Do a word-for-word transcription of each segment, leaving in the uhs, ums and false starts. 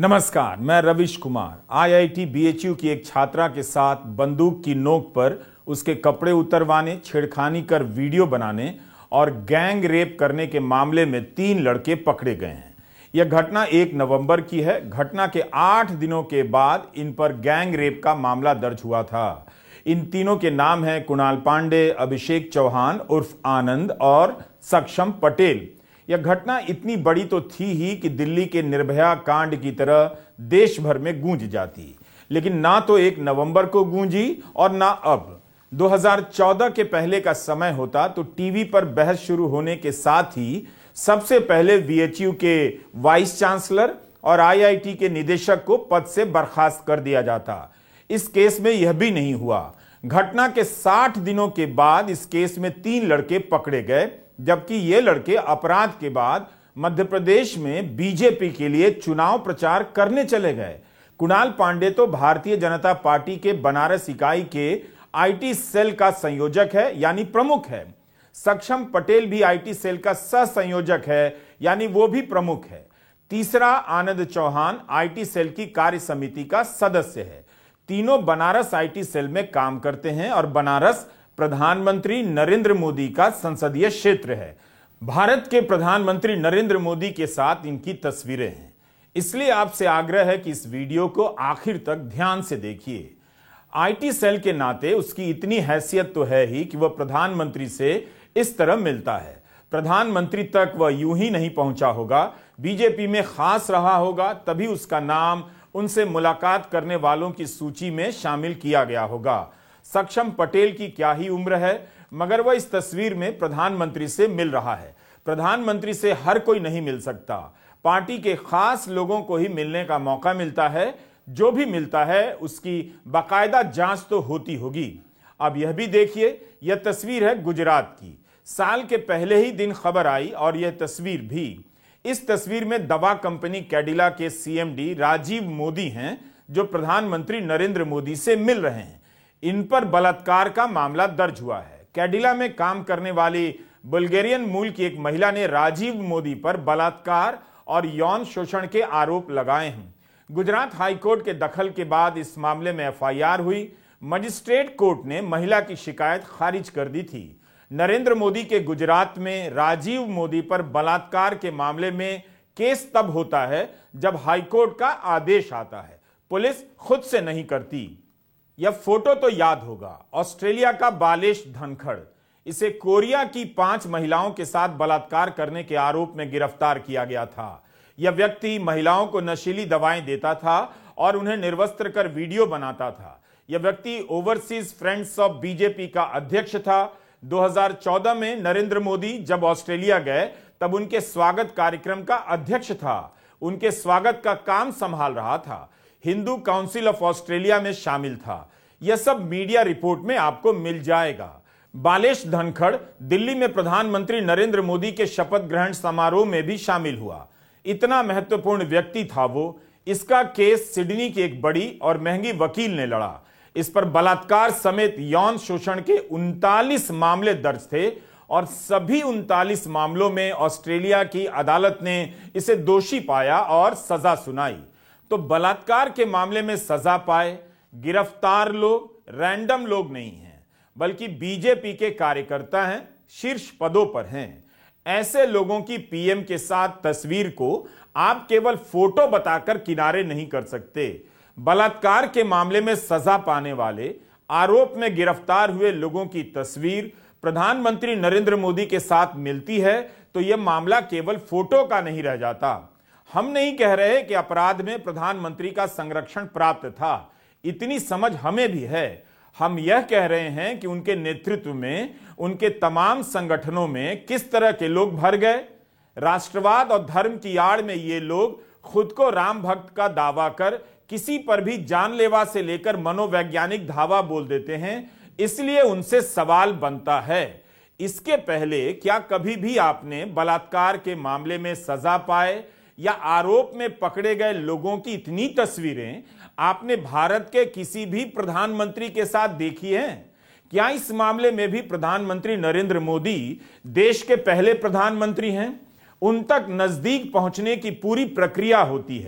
नमस्कार, मैं रविश Kumar. IIT BHU की एक छात्रा के साथ बंदूक की नोक पर उसके कपड़े उतरवाने, छेड़खानी कर वीडियो बनाने और गैंग रेप करने के मामले में तीन लड़के पकड़े गए हैं। यह घटना एक नवंबर की है। घटना के आठ दिनों के बाद इन पर गैंग रेप का मामला दर्ज हुआ था। इन तीनों के नाम हैं कुणाल पांडे, अभिषेक चौहान उर्फ आनंद और सक्षम पटेल। यह घटना इतनी बड़ी तो थी ही कि दिल्ली के निर्भया कांड की तरह देश भर में गूंज जाती, लेकिन ना तो एक नवंबर को गूंजी और ना अब। दो हज़ार चौदह के पहले का समय होता तो टीवी पर बहस शुरू होने के साथ ही सबसे पहले बीएचयू के वाइस चांसलर और आईआईटी के निदेशक को पद से बर्खास्त कर दिया जाता। इस केस में यह भी नहीं हुआ। घटना के साठ दिनों के बाद इस केस में तीन लड़के पकड़े गए, जबकि ये लड़के अपराध के बाद मध्य प्रदेश में बीजेपी के लिए चुनाव प्रचार करने चले गए। कुणाल पांडे तो भारतीय जनता पार्टी के बनारस इकाई के आईटी सेल का संयोजक है, यानी प्रमुख है। सक्षम पटेल भी आईटी सेल का सह संयोजक है, यानी वो भी प्रमुख है। तीसरा आनंद चौहान आईटी सेल की कार्य समिति का सदस्य है। तीनों बनारस आईटी सेल में काम करते हैं और बनारस प्रधानमंत्री नरेंद्र मोदी का संसदीय क्षेत्र है। भारत के प्रधानमंत्री नरेंद्र मोदी के साथ इनकी तस्वीरें हैं। इसलिए आपसे आग्रह है कि इस वीडियो को आखिर तक ध्यान से देखिए। आईटी सेल के नाते उसकी इतनी हैसियत तो है ही कि वह प्रधानमंत्री से इस तरह मिलता है। प्रधानमंत्री तक वह यूं ही नहीं पहुंचा होगा, बीजेपी में खास रहा होगा, तभी उसका नाम उनसे मुलाकात करने वालों की सूची में शामिल किया गया होगा। सक्षम पटेल की क्या ही उम्र है, मगर वह इस तस्वीर में प्रधानमंत्री से मिल रहा है। प्रधानमंत्री से हर कोई नहीं मिल सकता, पार्टी के खास लोगों को ही मिलने का मौका मिलता है। जो भी मिलता है उसकी बाकायदा जांच तो होती होगी। अब यह भी देखिए, यह तस्वीर है गुजरात की। साल के पहले ही दिन खबर आई और यह तस्वीर भी। इस तस्वीर में दवा कंपनी कैडिला के सीएमडी राजीव मोदी हैं, जो प्रधानमंत्री नरेंद्र मोदी से मिल रहे हैं। इन पर बलात्कार का मामला दर्ज हुआ है। कैडिला में काम करने वाली बुल्गारियन मूल की एक महिला ने राजीव मोदी पर बलात्कार और यौन शोषण के आरोप लगाए हैं। गुजरात हाईकोर्ट के दखल के बाद इस मामले में एफआईआर हुई। मजिस्ट्रेट कोर्ट ने महिला की शिकायत खारिज कर दी थी। नरेंद्र मोदी के गुजरात में राजीव मोदी पर बलात्कार के मामले में केस तब होता है जब हाईकोर्ट का आदेश आता है, पुलिस खुद से नहीं करती। यह फोटो तो याद होगा, ऑस्ट्रेलिया का बालेश धनखड़। इसे कोरिया की पांच महिलाओं के साथ बलात्कार करने के आरोप में गिरफ्तार किया गया था। यह व्यक्ति महिलाओं को नशीली दवाएं देता था और उन्हें निर्वस्त्र कर वीडियो बनाता था। यह व्यक्ति ओवरसीज फ्रेंड्स ऑफ बीजेपी का अध्यक्ष था। दो हज़ार चौदह में नरेंद्र मोदी जब ऑस्ट्रेलिया गए तब उनके स्वागत कार्यक्रम का अध्यक्ष था। उनके स्वागत का काम संभाल रहा था। हिंदू काउंसिल ऑफ ऑस्ट्रेलिया में शामिल था। यह सब मीडिया रिपोर्ट में आपको मिल जाएगा। बालेश धनखड़ दिल्ली में प्रधानमंत्री नरेंद्र मोदी के शपथ ग्रहण समारोह में भी शामिल हुआ। इतना महत्वपूर्ण व्यक्ति था वो। इसका केस सिडनी की एक बड़ी और महंगी वकील ने लड़ा। इस पर बलात्कार समेत यौन शोषण के उनतालीस मामले दर्ज थे और सभी उनतालीस मामलों में ऑस्ट्रेलिया की अदालत ने इसे दोषी पाया और सजा सुनाई। तो बलात्कार के मामले में सजा पाए गिरफ्तार लोग रैंडम लोग नहीं हैं, बल्कि बीजेपी के कार्यकर्ता हैं, शीर्ष पदों पर हैं। ऐसे लोगों की पीएम के साथ तस्वीर को आप केवल फोटो बताकर किनारे नहीं कर सकते। बलात्कार के मामले में सजा पाने वाले, आरोप में गिरफ्तार हुए लोगों की तस्वीर प्रधानमंत्री नरेंद्र मोदी के साथ मिलती है तो यह मामला केवल फोटो का नहीं रह जाता। हम नहीं कह रहे कि अपराध में प्रधानमंत्री का संरक्षण प्राप्त था, इतनी समझ हमें भी है। हम यह कह रहे हैं कि उनके नेतृत्व में उनके तमाम संगठनों में किस तरह के लोग भर गए। राष्ट्रवाद और धर्म की आड़ में ये लोग खुद को राम भक्त का दावा कर किसी पर भी जानलेवा से लेकर मनोवैज्ञानिक धावा बोल देते हैं। इसलिए उनसे सवाल बनता है, इसके पहले क्या कभी भी आपने बलात्कार के मामले में सजा पाए या आरोप में पकड़े गए लोगों की इतनी तस्वीरें आपने भारत के किसी भी प्रधानमंत्री के साथ देखी हैं? क्या इस मामले में भी प्रधानमंत्री नरेंद्र मोदी देश के पहले प्रधानमंत्री हैं? उन तक नजदीक पहुंचने की पूरी प्रक्रिया होती है।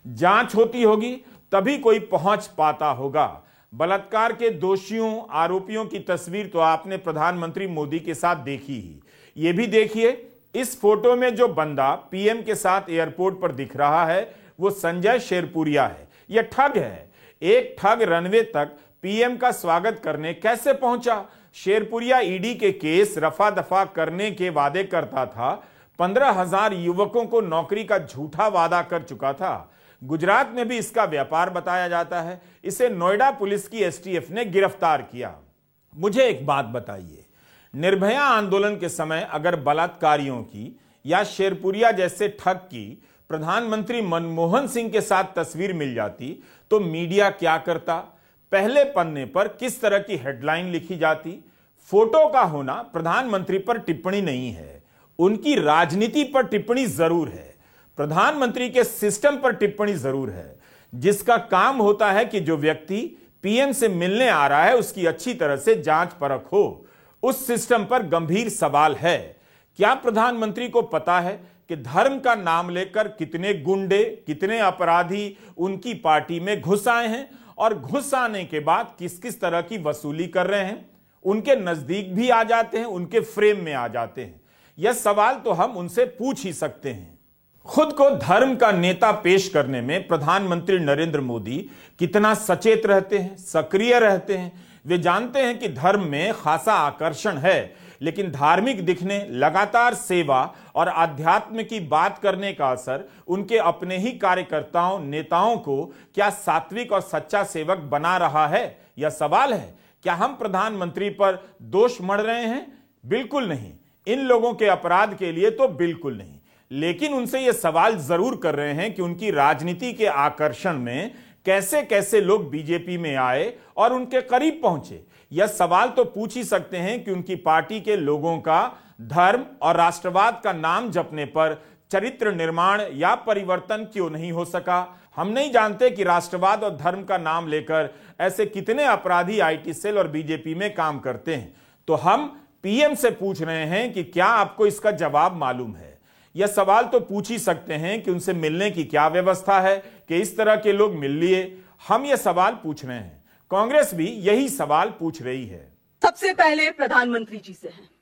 जांच होती होगी तभी कोई पहुंच पाता होगा। बलात्कार के दोषियों आरोपियों की तस्वीर तो आपने प्रधानमंत्री मोदी के साथ देखी ही। यह भी देखिए, इस फोटो में जो बंदा पीएम के साथ एयरपोर्ट पर दिख रहा है वो संजय शेरपुरिया है। यह ठग है। एक ठग रनवे तक पीएम का स्वागत करने कैसे पहुंचा? शेरपुरिया ईडी के केस रफा दफा करने के वादे करता था। पंद्रह हजार युवकों को नौकरी का झूठा वादा कर चुका था। गुजरात में भी इसका व्यापार बताया जाता है। इसे नोएडा पुलिस की एसटीएफ ने गिरफ्तार किया। मुझे एक बात बताइए, निर्भया आंदोलन के समय अगर बलात्कारियों की या शेरपुरिया जैसे ठग की प्रधानमंत्री मनमोहन सिंह के साथ तस्वीर मिल जाती तो मीडिया क्या करता? पहले पन्ने पर किस तरह की हेडलाइन लिखी जाती? फोटो का होना प्रधानमंत्री पर टिप्पणी नहीं है, उनकी राजनीति पर टिप्पणी जरूर है। प्रधानमंत्री के सिस्टम पर टिप्पणी जरूर है, जिसका काम होता है कि जो व्यक्ति पीएम से मिलने आ रहा है उसकी अच्छी तरह से जांच परख हो। उस सिस्टम पर गंभीर सवाल है। क्या प्रधानमंत्री को पता है कि धर्म का नाम लेकर कितने गुंडे, कितने अपराधी उनकी पार्टी में घुस आए हैं और घुस आने के बाद किस किस तरह की वसूली कर रहे हैं? उनके नजदीक भी आ जाते हैं, उनके फ्रेम में आ जाते हैं। यह सवाल तो हम उनसे पूछ ही सकते हैं। खुद को धर्म का नेता पेश करने में प्रधानमंत्री नरेंद्र मोदी कितना सचेत रहते हैं, सक्रिय रहते हैं। वे जानते हैं कि धर्म में खासा आकर्षण है, लेकिन धार्मिक दिखने, लगातार सेवा और आध्यात्म की बात करने का असर उनके अपने ही कार्यकर्ताओं, नेताओं को क्या सात्विक और सच्चा सेवक बना रहा है? यह सवाल है। क्या हम प्रधानमंत्री पर दोष मढ़ रहे हैं? बिल्कुल नहीं। इन लोगों के अपराध के लिए तो बिल्कुल नहीं, लेकिन उनसे यह सवाल जरूर कर रहे हैं कि उनकी राजनीति के आकर्षण में कैसे कैसे लोग बीजेपी में आए और उनके करीब पहुंचे। यह सवाल तो पूछ ही सकते हैं कि उनकी पार्टी के लोगों का धर्म और राष्ट्रवाद का नाम जपने पर चरित्र निर्माण या परिवर्तन क्यों नहीं हो सका। हम नहीं जानते कि राष्ट्रवाद और धर्म का नाम लेकर ऐसे कितने अपराधी आईटी सेल और बीजेपी में काम करते हैं। तो हम पीएम से पूछ रहे हैं कि क्या आपको इसका जवाब मालूम है? यह सवाल तो पूछ ही सकते हैं कि उनसे मिलने की क्या व्यवस्था है कि इस तरह के लोग मिल लिए। हम यह सवाल पूछ रहे हैं, कांग्रेस भी यही सवाल पूछ रही है। सबसे पहले प्रधानमंत्री जी से है।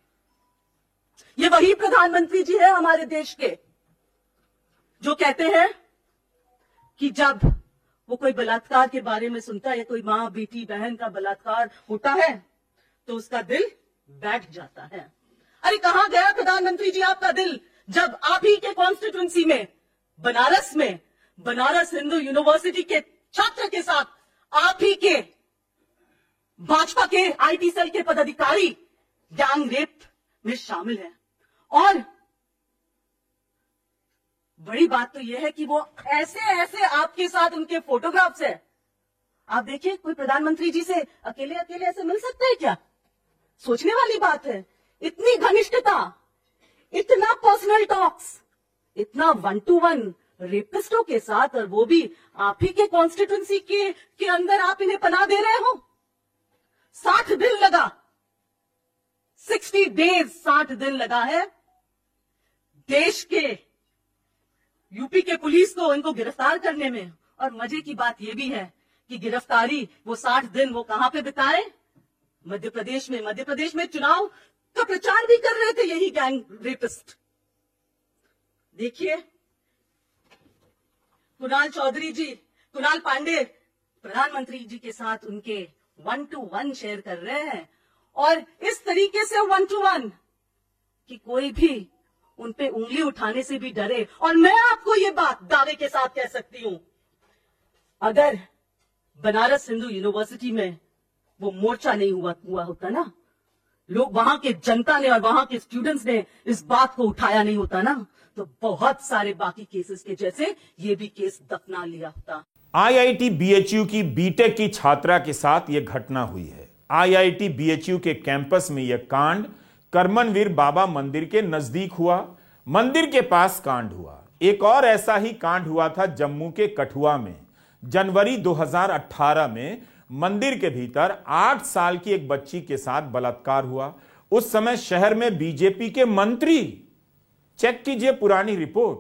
ये वही प्रधानमंत्री जी है हमारे देश के जो कहते हैं कि जब वो कोई बलात्कार के बारे में सुनता है, कोई मां बेटी बहन का बलात्कार होता है तो उसका दिल बैठ जाता है। अरे कहां गया प्रधानमंत्री जी आपका दिल, जब आप ही के कॉन्स्टिट्यूंसी में बनारस में बनारस हिंदू यूनिवर्सिटी के छात्र के साथ आप ही के भाजपा के आईटी सेल के पदाधिकारी गैंग रेप में शामिल हैं। और बड़ी बात तो यह है कि वो ऐसे ऐसे आपके साथ उनके फोटोग्राफ्स है। आप देखिए, कोई प्रधानमंत्री जी से अकेले अकेले ऐसे मिल सकते हैं क्या? सोचने वाली बात है। इतनी घनिष्ठता, इतना पर्सनल टॉक्स, इतना वन टू वन रेपिस्टों के साथ, और वो भी आप ही के कॉन्स्टिट्यूंसी के, के अंदर आप इन्हें पनाह दे रहे हो। साठ दिन लगा, सिक्सटी डेज, साठ दिन लगा है देश के यूपी के पुलिस को इनको गिरफ्तार करने में। और मजे की बात यह भी है कि गिरफ्तारी वो साठ दिन वो कहां पे बिताए? मध्य प्रदेश में। मध्य प्रदेश में चुनाव का प्रचार भी कर रहे थे यही गैंग रेपिस्ट। देखिए, कुणाल चौधरी जी, कुणाल पांडे प्रधानमंत्री जी के साथ उनके वन टू वन शेयर कर रहे हैं, और इस तरीके से वन टू वन कि कोई भी उन पे उंगली उठाने से भी डरे। और मैं आपको ये बात दावे के साथ कह सकती हूं, अगर बनारस हिंदू यूनिवर्सिटी में वो मोर्चा नहीं हुआ हुआ होता ना, लोग वहां के जनता ने और वहां के स्टूडेंट्स ने इस बात को उठाया नहीं होता ना, तो बहुत सारे बाकी केसेस के जैसे ये भी केस दफना लिया होता। आईआईटी बीएचयू की बीटेक की छात्रा के साथ यह घटना हुई है। आईआईटी बीएचयू के कैंपस में यह कांड करमनवीर बाबा मंदिर के नजदीक हुआ। मंदिर के पास कांड हुआ। एक और ऐसा ही कांड हुआ था जम्मू के कठुआ में। जनवरी दो हज़ार अठारह में मंदिर के भीतर आठ साल की एक बच्ची के साथ बलात्कार हुआ। उस समय शहर में बीजेपी के मंत्री, चेक कीजिए पुरानी रिपोर्ट,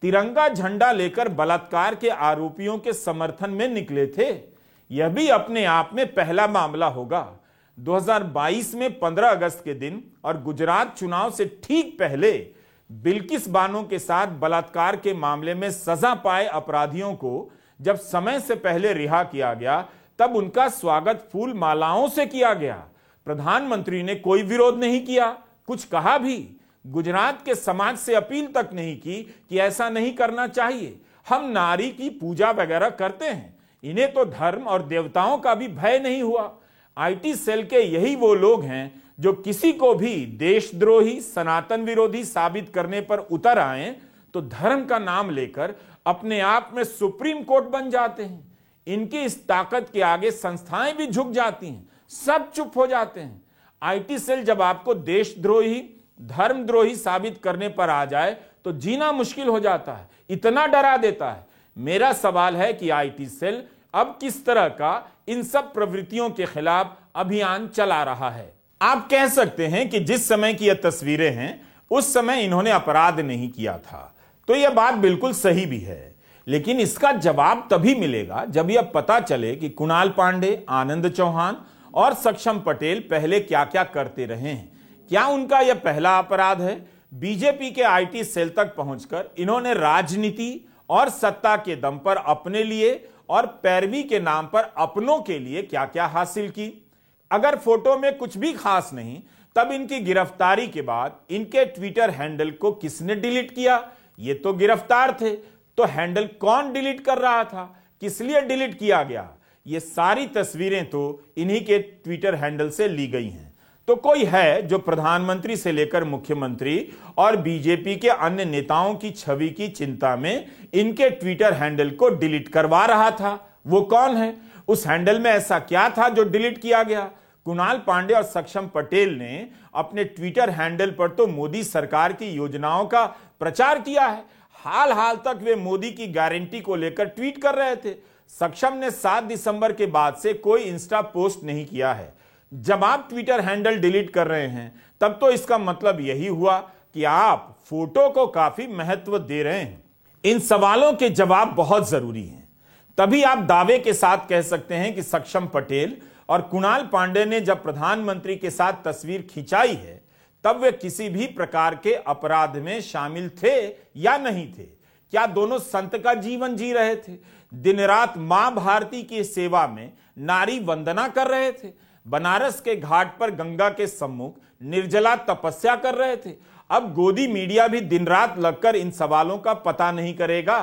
तिरंगा झंडा लेकर बलात्कार के आरोपियों के समर्थन में निकले थे। यह भी अपने आप में पहला मामला होगा। दो हज़ार बाईस में पंद्रह अगस्त के दिन और गुजरात चुनाव से ठीक पहले बिल्किस बानो के साथ बलात्कार के मामले में सजा पाए अपराधियों को जब समय से पहले रिहा किया गया, तब उनका स्वागत फूल मालाओं से किया गया। प्रधानमंत्री ने कोई विरोध नहीं किया, कुछ कहा भी। गुजरात के समाज से अपील तक नहीं की कि ऐसा नहीं करना चाहिए, हम नारी की पूजा वगैरह करते हैं, इन्हें तो धर्म और देवताओं का भी भय नहीं हुआ। आईटी सेल के यही वो लोग हैं जो किसी को भी देशद्रोही, सनातन विरोधी साबित करने पर उतर आए तो धर्म का नाम लेकर अपने आप में सुप्रीम कोर्ट बन जाते हैं। इनकी इस ताकत के आगे संस्थाएं भी झुक जाती हैं, सब चुप हो जाते हैं। आईटी सेल जब आपको देशद्रोही, धर्मद्रोही साबित करने पर आ जाए तो जीना मुश्किल हो जाता है, इतना डरा देता है। मेरा सवाल है कि आईटी सेल अब किस तरह का इन सब प्रवृत्तियों के खिलाफ अभियान चला रहा है। आप कह सकते हैं कि जिस समय की यह तस्वीरें हैं उस समय इन्होंने अपराध नहीं किया था, तो यह बात बिल्कुल सही भी है, लेकिन इसका जवाब तभी मिलेगा जब यह पता चले कि कुणाल पांडे, आनंद चौहान और सक्षम पटेल पहले क्या क्या करते रहे हैं। क्या उनका यह पहला अपराध है? बीजेपी के आईटी सेल तक पहुंचकर इन्होंने राजनीति और सत्ता के दम पर अपने लिए और पैरवी के नाम पर अपनों के लिए क्या क्या हासिल की? अगर फोटो में कुछ भी खास नहीं, तब इनकी गिरफ्तारी के बाद इनके ट्विटर हैंडल को किसने डिलीट किया? ये तो गिरफ्तार थे, तो हैंडल कौन डिलीट कर रहा था, किस लिए डिलीट किया गया? ये सारी तस्वीरें तो इन्हीं के ट्विटर हैंडल से ली गई हैं। तो कोई है जो प्रधानमंत्री से लेकर मुख्यमंत्री और बीजेपी के अन्य नेताओं की छवि की चिंता में इनके ट्विटर हैंडल को डिलीट करवा रहा था। वो कौन है? उस हैंडल में ऐसा क्या था जो डिलीट किया गया? कुणाल पांडे और सक्षम पटेल ने अपने ट्विटर हैंडल पर तो मोदी सरकार की योजनाओं का प्रचार किया है। हाल हाल तक वे मोदी की गारंटी को लेकर ट्वीट कर रहे थे। सक्षम ने सात दिसंबर के बाद से कोई इंस्टा पोस्ट नहीं किया है। जब आप ट्विटर हैंडल डिलीट कर रहे हैं तब तो इसका मतलब यही हुआ कि आप फोटो को काफी महत्व दे रहे हैं। इन सवालों के जवाब बहुत जरूरी हैं, तभी आप दावे के साथ कह सकते हैं कि सक्षम पटेल और कुणाल पांडे ने जब प्रधानमंत्री के साथ तस्वीर खिंचाई है तब वे किसी भी प्रकार के अपराध में शामिल थे या नहीं थे। क्या दोनों संत का जीवन जी रहे थे? दिन रात मां भारती की सेवा में नारी वंदना कर रहे थे? बनारस के घाट पर गंगा के सम्मुख निर्जला तपस्या कर रहे थे? अब गोदी मीडिया भी दिन रात लगकर इन सवालों का पता नहीं करेगा।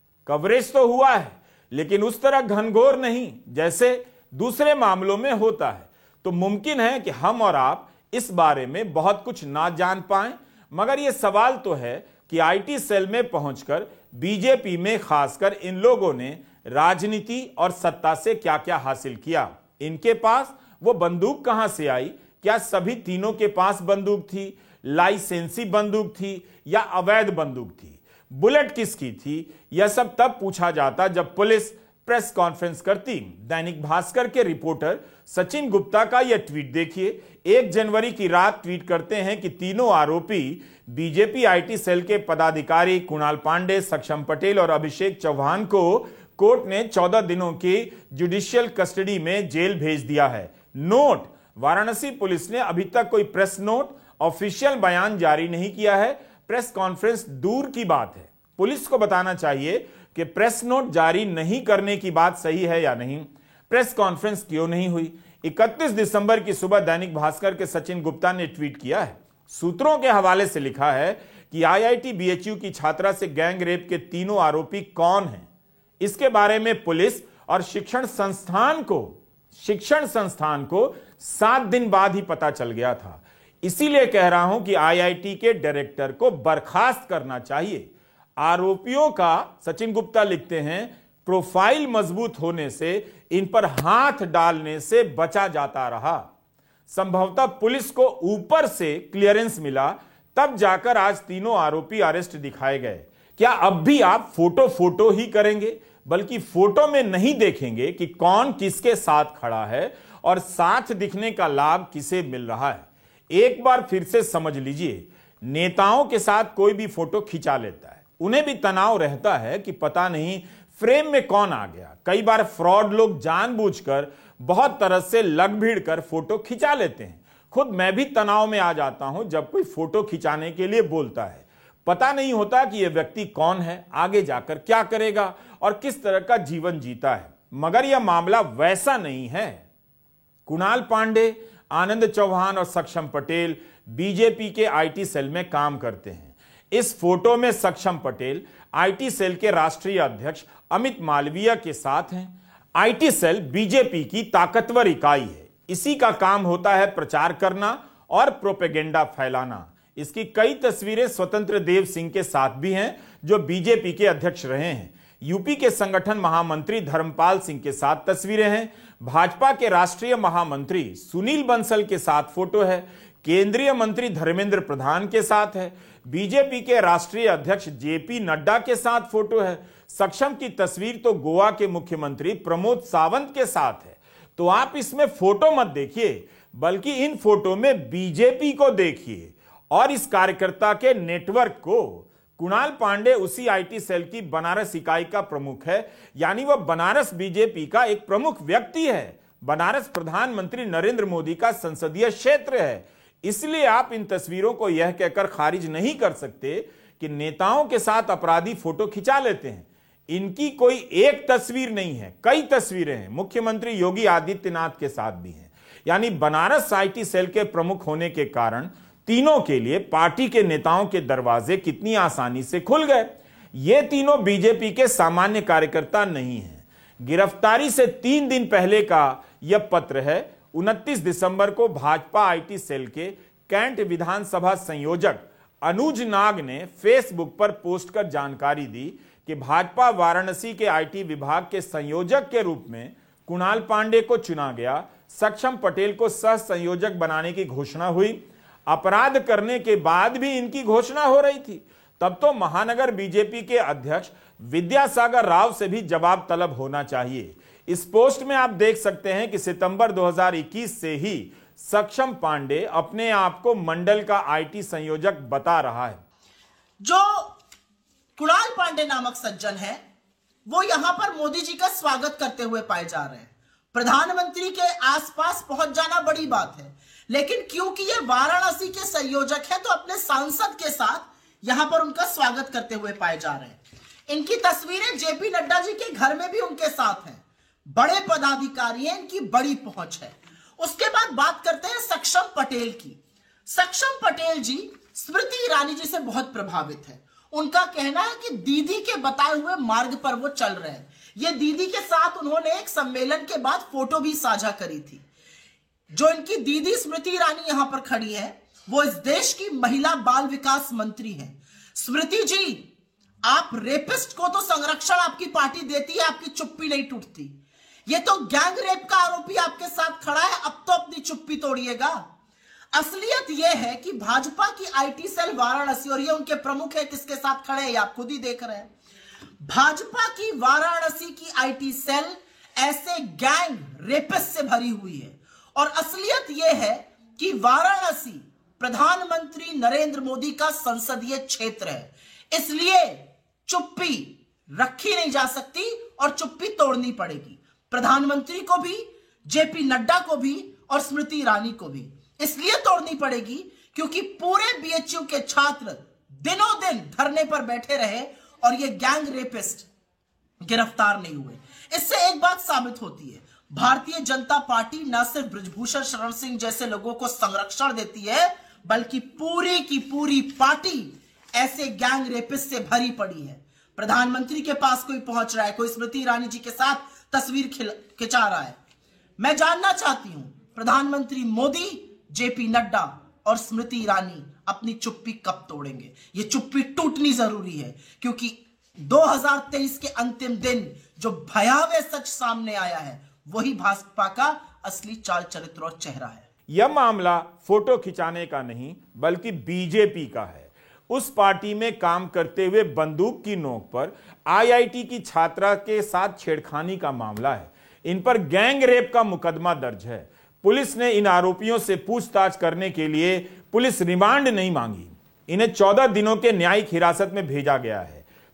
कवरेज तो हुआ है, लेकिन उस तरह घनघोर नहीं जैसे दूसरे मामलों में होता है। तो मुमकिन है कि हम और आप इस बारे में बहुत कुछ ना जान पाएं, मगर यह सवाल तो है कि आईटी सेल में पहुंचकर बीजेपी में खासकर इन लोगों ने राजनीति और सत्ता से क्या क्या हासिल किया। इनके पास वो बंदूक कहां से आई? क्या सभी तीनों के पास बंदूक थी? लाइसेंसी बंदूक थी या अवैध बंदूक थी? बुलेट किसकी थी? यह सब तब पूछा जाता जब पुलिस प्रेस कॉन्फ्रेंस करती। दैनिक भास्कर के रिपोर्टर सचिन गुप्ता का यह ट्वीट देखिए। एक जनवरी की रात ट्वीट करते हैं कि तीनों आरोपी बीजेपी आईटी सेल के पदाधिकारी कुणाल पांडे, सक्षम पटेल और अभिषेक चौहान को कोर्ट ने चौदह दिनों की जुडिशियल कस्टडी में जेल भेज दिया है। नोट: वाराणसी पुलिस ने अभी तक कोई प्रेस नोट, ऑफिशियल बयान जारी नहीं किया है। प्रेस कॉन्फ्रेंस दूर की बात है। पुलिस को बताना चाहिए कि प्रेस नोट जारी नहीं करने की बात सही है या नहीं। प्रेस कॉन्फ्रेंस क्यों नहीं हुई? इकतीस दिसंबर की सुबह दैनिक भास्कर के सचिन गुप्ता ने ट्वीट किया है। सूत्रों के हवाले से लिखा है कि आईआईटी बीएचयू की छात्रा से गैंग रेप के तीनों आरोपी कौन हैं, इसके बारे में पुलिस और शिक्षण संस्थान को शिक्षण संस्थान को सात दिन बाद ही पता चल गया था। इसीलिए कह रहा हूं कि आईआईटी के डायरेक्टर को बर्खास्त करना चाहिए। आरोपियों का, सचिन गुप्ता लिखते हैं, प्रोफाइल मजबूत होने से इन पर हाथ डालने से बचा जाता रहा। संभवतः पुलिस को ऊपर से क्लियरेंस मिला, तब जाकर आज तीनों आरोपी अरेस्ट दिखाए गए। क्या अब भी आप फोटो फोटो ही करेंगे, बल्कि फोटो में नहीं देखेंगे कि कौन किसके साथ खड़ा है और साथ दिखने का लाभ किसे मिल रहा है? एक बार फिर से समझ लीजिए, नेताओं के साथ कोई भी फोटो खिंचा लेता है, उन्हें भी तनाव रहता है कि पता नहीं फ्रेम में कौन आ गया। कई बार फ्रॉड लोग जानबूझकर बहुत तरह से लग भीड़ कर फोटो खिंचा लेते हैं। खुद मैं भी तनाव में आ जाता हूं जब कोई फोटो खिंचाने के लिए बोलता है। पता नहीं होता कि यह व्यक्ति कौन है, आगे जाकर क्या करेगा और किस तरह का जीवन जीता है। मगर यह मामला वैसा नहीं है। कुणाल पांडे, आनंद चौहान और सक्षम पटेल बीजेपी के आईटी सेल में काम करते हैं। इस फोटो में सक्षम पटेल आईटी सेल के राष्ट्रीय अध्यक्ष अमित मालवीय के साथ हैं। आईटी सेल बीजेपी की ताकतवर इकाई है। इसी का काम होता है प्रचार करना और प्रोपेगेंडा फैलाना। इसकी कई तस्वीरें स्वतंत्र देव सिंह के साथ भी हैं, जो बीजेपी के अध्यक्ष रहे हैं। यूपी के संगठन महामंत्री धर्मपाल सिंह के साथ तस्वीरें हैं। भाजपा के राष्ट्रीय महामंत्री सुनील बंसल के साथ फोटो है। केंद्रीय मंत्री धर्मेंद्र प्रधान के साथ है। बीजेपी के राष्ट्रीय अध्यक्ष जेपी नड्डा के साथ फोटो है। सक्षम की तस्वीर तो गोवा के मुख्यमंत्री प्रमोद सावंत के साथ है। तो आप इसमें फोटो मत देखिए, बल्कि इन फोटो में बीजेपी को देखिए और इस कार्यकर्ता के नेटवर्क को। कुणाल पांडे उसी आईटी सेल की बनारस इकाई का प्रमुख है, यानी वह बनारस बीजेपी का एक प्रमुख व्यक्ति है। बनारस प्रधानमंत्री नरेंद्र मोदी का संसदीय क्षेत्र है। इसलिए आप इन तस्वीरों को यह कहकर खारिज नहीं कर सकते कि नेताओं के साथ अपराधी फोटो खिंचा लेते हैं। इनकी कोई एक तस्वीर नहीं है, कई तस्वीरें हैं। मुख्यमंत्री योगी आदित्यनाथ के साथ भी हैं। यानी बनारस आईटी सेल के प्रमुख होने के कारण तीनों के लिए पार्टी के नेताओं के दरवाजे कितनी आसानी से खुल गए। ये तीनों बीजेपी के सामान्य कार्यकर्ता नहीं हैं। गिरफ्तारी से तीन दिन पहले का यह पत्र है। उनतीस दिसंबर को भाजपा आईटी सेल के कैंट विधानसभा संयोजक अनुज नाग ने फेसबुक पर पोस्ट कर जानकारी दी कि भाजपा वाराणसी के आईटी विभाग के संयोजक के रूप में कुणाल पांडे को चुना गया। सक्षम पटेल को सह संयोजक बनाने की घोषणा हुई। अपराध करने के बाद भी इनकी घोषणा हो रही थी। तब तो महानगर बीजेपी के अध्यक्ष विद्यासागर राव से भी जवाब तलब होना चाहिए। इस पोस्ट में आप देख सकते हैं कि सितंबर दो हज़ार इक्कीस से ही सक्षम पांडे अपने आप को मंडल का आईटी संयोजक बता रहा है। जो कुणाल पांडे नामक सज्जन है, वो यहां पर मोदी जी का स्वागत करते हुए पाए जा रहे हैं। प्रधानमंत्री के आसपास पहुंच जाना बड़ी बात है, लेकिन क्योंकि ये वाराणसी के संयोजक है तो अपने सांसद के साथ यहां पर उनका स्वागत करते हुए पाए जा रहे हैं। इनकी तस्वीरें जेपी नड्डा जी के घर में भी उनके साथ हैं। बड़े पदाधिकारी हैं, इनकी बड़ी पहुंच है। उसके बाद बात करते हैं सक्षम पटेल की। सक्षम पटेल जी स्मृति ईरानी जी से बहुत प्रभावित है। उनका कहना है कि दीदी के बताए हुए मार्ग पर वो चल रहे हैं। ये दीदी के साथ उन्होंने एक सम्मेलन के बाद फोटो भी साझा करी थी। जो इनकी दीदी स्मृति ईरानी यहां पर खड़ी है, वो इस देश की महिला बाल विकास मंत्री हैं। स्मृति जी, आप रेपिस्ट को तो संरक्षण आपकी पार्टी देती है, आपकी चुप्पी नहीं टूटती। ये तो गैंग रेप का आरोपी आपके साथ खड़ा है, अब तो अपनी चुप्पी तोड़िएगा। असलियत यह है कि भाजपा की आईटी सेल वाराणसी, और ये उनके प्रमुख है, किसके साथ खड़े हैं आप खुद ही देख रहे हैं। भाजपा की वाराणसी की आईटी सेल ऐसे गैंग रेपिस्ट से भरी हुई है। और असलियत यह है कि वाराणसी प्रधानमंत्री नरेंद्र मोदी का संसदीय क्षेत्र है, इसलिए चुप्पी रखी नहीं जा सकती और चुप्पी तोड़नी पड़ेगी। प्रधानमंत्री को भी, जेपी नड्डा को भी और स्मृति ईरानी को भी इसलिए तोड़नी पड़ेगी क्योंकि पूरे बीएचयू के छात्र दिनों दिन धरने पर बैठे रहे और ये गैंग रेपिस्ट गिरफ्तार नहीं हुए। इससे एक बात साबित होती है, भारतीय जनता पार्टी न सिर्फ बृजभूषण शरण सिंह जैसे लोगों को संरक्षण देती है, बल्कि पूरी की पूरी पार्टी ऐसे गैंग रेपिस्ट से भरी पड़ी है। प्रधानमंत्री के पास कोई पहुंच रहा है, कोई स्मृति ईरानी जी के साथ तस्वीर खिंचा रहा है। मैं जानना चाहती हूं प्रधानमंत्री मोदी, जेपी नड्डा और स्मृति ईरानी अपनी चुप्पी कब तोड़ेंगे। ये चुप्पी टूटनी जरूरी है क्योंकि दो हज़ार तेईस के अंतिम दिन जो भयावह सच सामने आया है, वही भाजपा का असली चाल चरित्र और चेहरा है। यह मामला फोटो खिंचाने का नहीं, बल्कि बीजेपी का है। उस पार्टी में काम करते हुए बंदूक की नोक पर आईआईटी की छात्रा के साथ छेड़खानी का मामला है। इन पर गैंग रेप का मुकदमा दर्ज है। पुलिस ने इन आरोपियों से पूछताछ करने के लिए पुलिस रिमांड नहीं मांगी। इन्हें चौदह दिनों के न्यायिक हिरासत में भेजा गया है।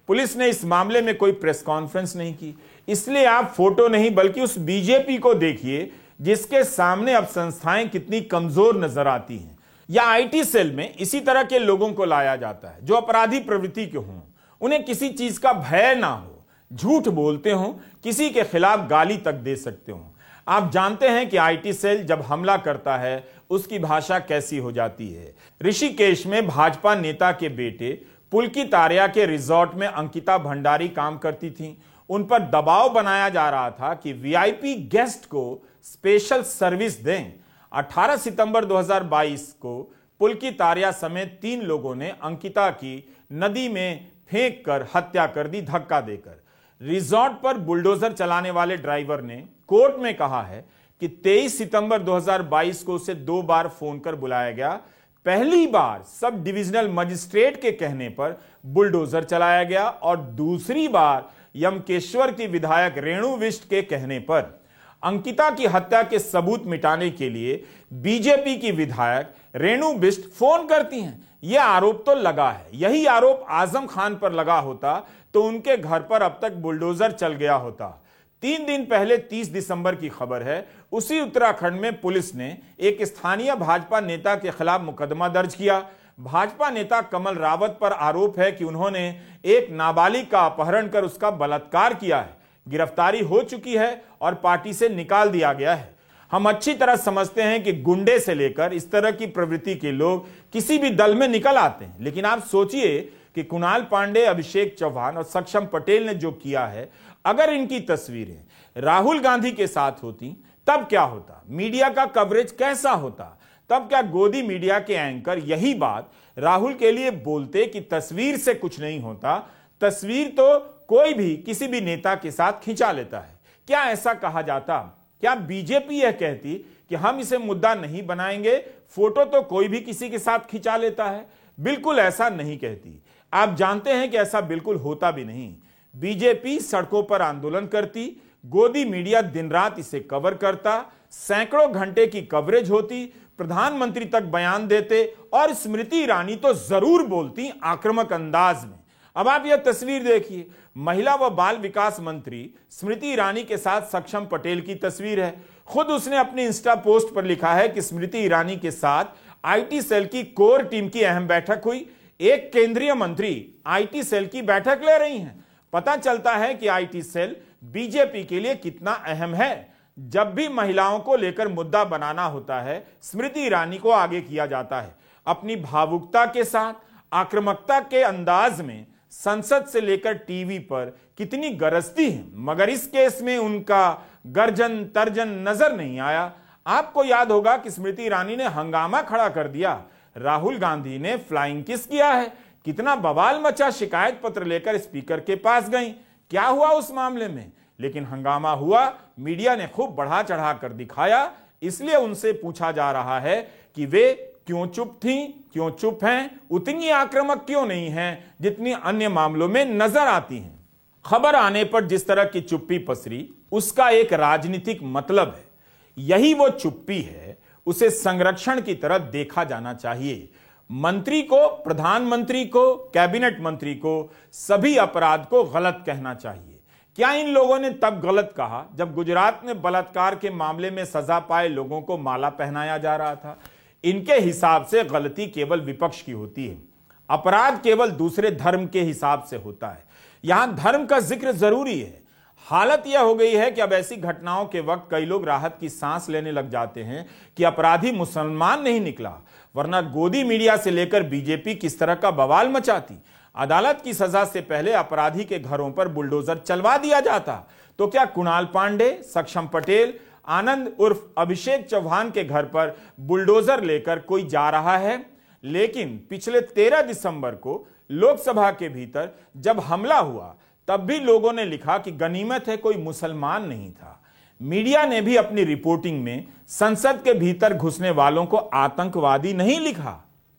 पुलिस ने इस मामले में कोई प्रेस कॉन्फ्रेंस नहीं की। इसलिए आप फोटो नहीं बल्कि उस बीजेपी को देखिए जिसके सामने अब संस्थाएं कितनी कमजोर नजर आती हैं। या आईटी सेल में इसी तरह के लोगों को लाया जाता है जो अपराधी प्रवृत्ति के हों, उन्हें किसी चीज का भय ना हो, झूठ बोलते हों, किसी के खिलाफ गाली तक दे सकते हों। आप जानते हैं कि आईटी सेल जब हमला करता है उसकी भाषा कैसी हो जाती है। ऋषिकेश में भाजपा नेता के बेटे पुलकित आर्या के रिजॉर्ट में अंकिता भंडारी काम करती थीं। उन पर दबाव बनाया जा रहा था कि वीआईपी गेस्ट को स्पेशल सर्विस दें। अठारह सितंबर दो हज़ार बाईस को पुलकित आर्या समेत तीन लोगों ने अंकिता की नदी में फेंक कर हत्या कर दी, धक्का देकर। रिजॉर्ट पर बुलडोजर चलाने वाले ड्राइवर ने कोर्ट में कहा है कि तेईस सितंबर दो हज़ार बाईस को उसे दो बार फोन कर बुलाया गया। पहली बार सब डिविजनल मजिस्ट्रेट के कहने पर बुलडोजर चलाया गया और दूसरी बार यमकेश्वर की विधायक रेणु बिष्ट के कहने पर। अंकिता की हत्या के सबूत मिटाने के लिए बीजेपी की विधायक रेणु बिष्ट फोन करती हैं। यह आरोप तो लगा है। यही आरोप आजम खान पर लगा होता तो उनके घर पर अब तक बुलडोजर चल गया होता। तीन दिन पहले तीस दिसंबर की खबर है, उसी उत्तराखंड में पुलिस ने एक स्थानीय भाजपा नेता के खिलाफ मुकदमा दर्ज किया। भाजपा नेता कमल रावत पर आरोप है कि उन्होंने एक नाबालिग का अपहरण कर उसका बलात्कार किया है। गिरफ्तारी हो चुकी है और पार्टी से निकाल दिया गया है। हम अच्छी तरह समझते हैं कि गुंडे से लेकर इस तरह की प्रवृत्ति के लोग किसी भी दल में निकल आते हैं, लेकिन आप सोचिए कि कुणाल पांडे, अभिषेक चौहान और सक्षम पटेल ने जो किया है, अगर इनकी तस्वीरें राहुल गांधी के साथ होती तब क्या होता? मीडिया का कवरेज कैसा होता? तब क्या गोदी मीडिया के एंकर यही बात राहुल के लिए बोलते कि तस्वीर से कुछ नहीं होता, तस्वीर तो कोई भी किसी भी नेता के साथ खिंचा लेता है? क्या ऐसा कहा जाता? क्या बीजेपी यह कहती कि हम इसे मुद्दा नहीं बनाएंगे, फोटो तो कोई भी किसी के साथ खिंचा लेता है? बिल्कुल ऐसा नहीं कहती। आप जानते हैं कि ऐसा बिल्कुल होता भी नहीं। बीजेपी सड़कों पर आंदोलन करती, गोदी मीडिया दिन रात इसे कवर करता, सैकड़ों घंटे की कवरेज होती, प्रधानमंत्री तक बयान देते और स्मृति ईरानी तो जरूर बोलती आक्रामक अंदाज में। अब आप यह तस्वीर देखिए, महिला व बाल विकास मंत्री स्मृति ईरानी के साथ सक्षम पटेल की तस्वीर है। खुद उसने अपने इंस्टा पोस्ट पर लिखा है कि स्मृति ईरानी के साथ आईटी सेल की कोर टीम की अहम बैठक हुई। एक केंद्रीय मंत्री आईटी सेल की बैठक ले रही हैं। पता चलता है कि आईटी सेल बीजेपी के लिए कितना अहम है। जब भी महिलाओं को लेकर मुद्दा बनाना होता है, स्मृति ईरानी को आगे किया जाता है। अपनी भावुकता के साथ, आक्रामकता के अंदाज में संसद से लेकर टीवी पर कितनी गरजती है, मगर इस केस में उनका गर्जन तर्जन नजर नहीं आया। आपको याद होगा कि स्मृति ईरानी ने हंगामा खड़ा कर दिया, राहुल गांधी ने फ्लाइंग किस किया है, कितना बवाल मचा, शिकायत पत्र लेकर स्पीकर के पास गई। क्या हुआ उस मामले में? लेकिन हंगामा हुआ, मीडिया ने खूब बढ़ा चढ़ा कर दिखाया। इसलिए उनसे पूछा जा रहा है कि वे क्यों चुप थीं, क्यों चुप हैं, उतनी आक्रामक क्यों नहीं हैं जितनी अन्य मामलों में नजर आती हैं। खबर आने पर जिस तरह की चुप्पी पसरी, उसका एक राजनीतिक मतलब है। यही वो चुप्पी है, उसे संरक्षण की तरह देखा जाना चाहिए। मंत्री को, प्रधानमंत्री को, कैबिनेट मंत्री को सभी अपराध को गलत कहना चाहिए। क्या इन लोगों ने तब गलत कहा जब गुजरात में बलात्कार के मामले में सजा पाए लोगों को माला पहनाया जा रहा था? इनके हिसाब से गलती केवल विपक्ष की होती है, अपराध केवल दूसरे धर्म के हिसाब से होता है। यहां धर्म का जिक्र जरूरी है। हालत यह हो गई है कि अब ऐसी घटनाओं के वक्त कई लोग राहत की सांस लेने लग जाते हैं कि अपराधी मुसलमान नहीं निकला, वरना गोदी मीडिया से लेकर बीजेपी किस तरह का बवाल मचाती। अदालत की सजा से पहले अपराधी के घरों पर बुलडोजर चलवा दिया जाता। तो क्या कुणाल पांडे, सक्षम पटेल, आनंद उर्फ अभिषेक चौहान के घर पर बुलडोजर लेकर कोई जा रहा है? लेकिन पिछले तेरह दिसंबर को लोकसभा के भीतर जब हमला हुआ, तब भी लोगों ने लिखा कि गनीमत है कोई मुसलमान नहीं था। मीडिया ने भी अपनी रिपोर्टिंग में संसद के भीतर घुसने वालों को आतंकवादी नहीं लिखा।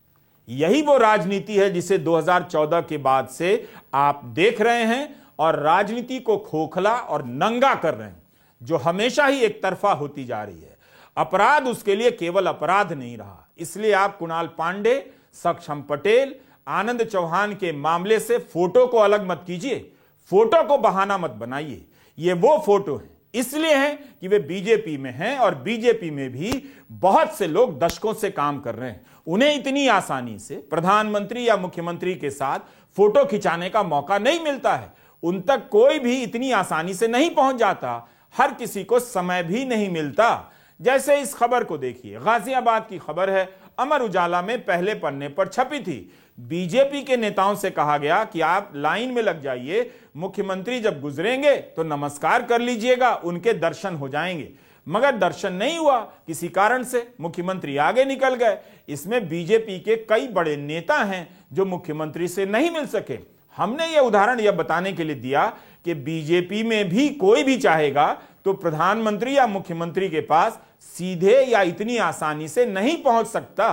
यही वो राजनीति है जिसे दो हज़ार चौदह के बाद से आप देख रहे हैं और राजनीति को खोखला और नंगा कर रहे हैं, जो हमेशा ही एक तरफा होती जा रही है। अपराध उसके लिए केवल अपराध नहीं रहा। इसलिए आप कुणाल पांडे, सक्षम पटेल, आनंद चौहान के मामले से फोटो को अलग मत कीजिए, फोटो को बहाना मत बनाइए। ये वो फोटो है, इसलिए है कि वे बीजेपी में हैं और बीजेपी में भी बहुत से लोग दशकों से काम कर रहे हैं। उन्हें इतनी आसानी से प्रधानमंत्री या मुख्यमंत्री के साथ फोटो खिंचाने का मौका नहीं मिलता है। उन तक कोई भी इतनी आसानी से नहीं पहुंच जाता, हर किसी को समय भी नहीं मिलता। जैसे इस खबर को देखिए, गाजियाबाद की खबर है, अमर उजाला में पहले पन्ने पर छपी थी। बीजेपी के नेताओं से कहा गया कि आप लाइन में लग जाइए, मुख्यमंत्री जब गुजरेंगे तो नमस्कार कर लीजिएगा, उनके दर्शन हो जाएंगे। मगर दर्शन नहीं हुआ, किसी कारण से मुख्यमंत्री आगे निकल गए। इसमें बीजेपी के कई बड़े नेता हैं जो मुख्यमंत्री से नहीं मिल सके। हमने यह उदाहरण यह बताने के लिए दिया कि बीजेपी में भी कोई भी चाहेगा तो प्रधानमंत्री या मुख्यमंत्री के पास सीधे या इतनी आसानी से नहीं पहुंच सकता।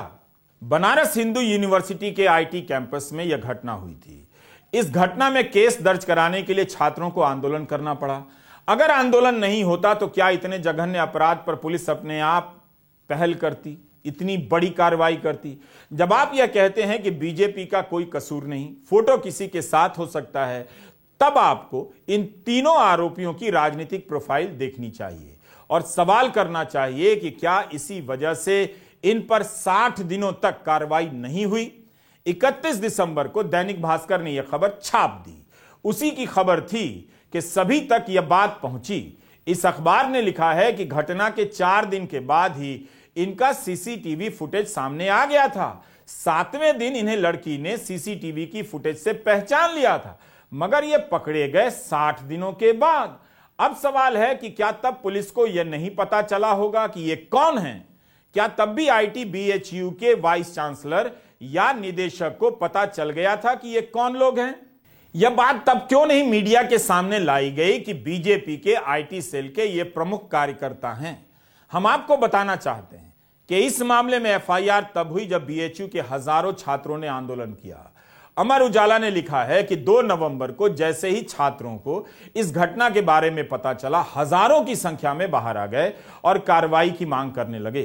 बनारस हिंदू यूनिवर्सिटी के आईटी कैंपस में यह घटना हुई थी। इस घटना में केस दर्ज कराने के लिए छात्रों को आंदोलन करना पड़ा। अगर आंदोलन नहीं होता तो क्या इतने जघन्य अपराध पर पुलिस अपने आप पहल करती, इतनी बड़ी कार्रवाई करती? जब आप यह कहते हैं कि बीजेपी का कोई कसूर नहीं, फोटो किसी के साथ हो सकता है, तब आपको इन तीनों आरोपियों की राजनीतिक प्रोफाइल देखनी चाहिए और सवाल करना चाहिए कि क्या इसी वजह से इन पर साठ दिनों तक कार्रवाई नहीं हुई। इकतीस दिसंबर को दैनिक भास्कर ने यह खबर छाप दी। उसी की खबर थी कि सभी तक यह बात पहुंची। इस अखबार ने लिखा है कि घटना के चार दिन के बाद ही इनका सीसीटीवी फुटेज सामने आ गया था। सातवें दिन इन्हें लड़की ने सीसीटीवी की फुटेज से पहचान लिया था, मगर ये पकड़े गए साठ दिनों के बाद। अब सवाल है कि क्या तब पुलिस को यह नहीं पता चला होगा कि ये कौन है? क्या तब भी आईटी बीएचयू के वाइस चांसलर या निदेशक को पता चल गया था कि ये कौन लोग हैं? यह बात तब क्यों नहीं मीडिया के सामने लाई गई कि बीजेपी के आईटी सेल के ये प्रमुख कार्यकर्ता हैं? हम आपको बताना चाहते हैं कि इस मामले में एफआईआर तब हुई जब बीएचयू के हजारों छात्रों ने आंदोलन किया। अमर उजाला ने लिखा है कि दो नवंबर को जैसे ही छात्रों को इस घटना के बारे में पता चला, हजारों की संख्या में बाहर आ गए और कार्रवाई की मांग करने लगे।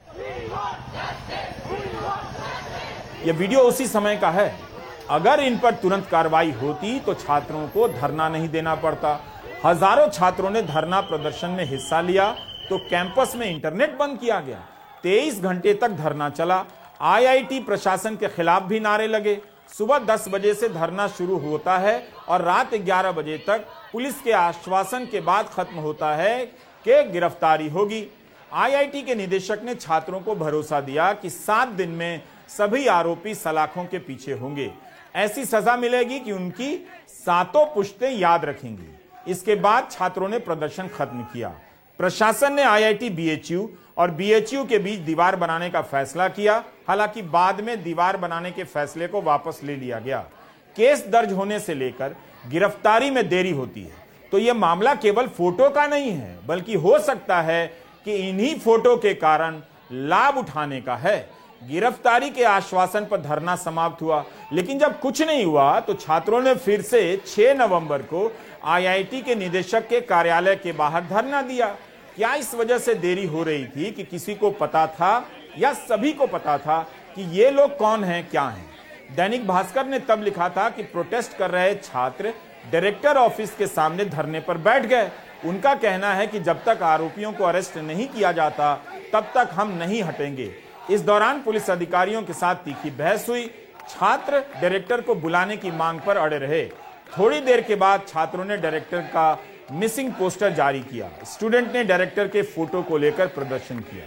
यह वीडियो उसी समय का है। अगर इन पर तुरंत कार्रवाई होती तो छात्रों को धरना नहीं देना पड़ता। हजारों छात्रों ने धरना प्रदर्शन में हिस्सा लिया तो कैंपस में इंटरनेट बंद किया गया। तेईस घंटे तक धरना चला। आईआईटी प्रशासन के खिलाफ भी नारे लगे। सुबह दस बजे से धरना शुरू होता है और रात ग्यारह बजे तक पुलिस के आश्वासन के बाद खत्म होता है कि गिरफ्तारी होगी। आईआईटी के निदेशक ने छात्रों को भरोसा दिया कि सात दिन में सभी आरोपी सलाखों के पीछे होंगे। ऐसी सजा मिलेगी कि उनकी सातों पुश्तें याद रखेंगी। इसके बाद छात्रों ने प्रदर्शन खत्म किया। प्रशासन ने आईआईटी बीएचयू और बीएचयू के बीच दीवार बनाने का फैसला किया। हालांकि बाद में दीवार बनाने के फैसले को वापस ले लिया गया। केस दर्ज होने से लेकर गिरफ्तारी में देरी होती है तो यह मामला केवल फोटो का नहीं है, बल्कि हो सकता है कि इन्हीं फोटो के कारण लाभ उठाने का है। गिरफ्तारी के आश्वासन पर धरना समाप्त हुआ, लेकिन जब कुछ नहीं हुआ तो छात्रों ने फिर से छह नवंबर को आईआईटी के निदेशक के कार्यालय के बाहर धरना दिया। क्या इस वजह से देरी हो रही थी कि किसी को पता था या सभी को पता था कि ये लोग कौन हैं, क्या हैं? दैनिक भास्कर ने तब लिखा था कि प्रोटेस्ट कर रहे छात्र डायरेक्टर ऑफिस के सामने धरने पर बैठ गए। उनका कहना है कि जब तक आरोपियों को अरेस्ट नहीं किया जाता तब तक हम नहीं हटेंगे। इस दौरान पुलिस अधिकारियों के साथ तीखी बहस हुई। छात्र डायरेक्टर को बुलाने की मांग पर अड़े रहे। थोड़ी देर के बाद छात्रों ने डायरेक्टर का मिसिंग पोस्टर जारी किया। स्टूडेंट ने डायरेक्टर के फोटो को लेकर प्रदर्शन किया।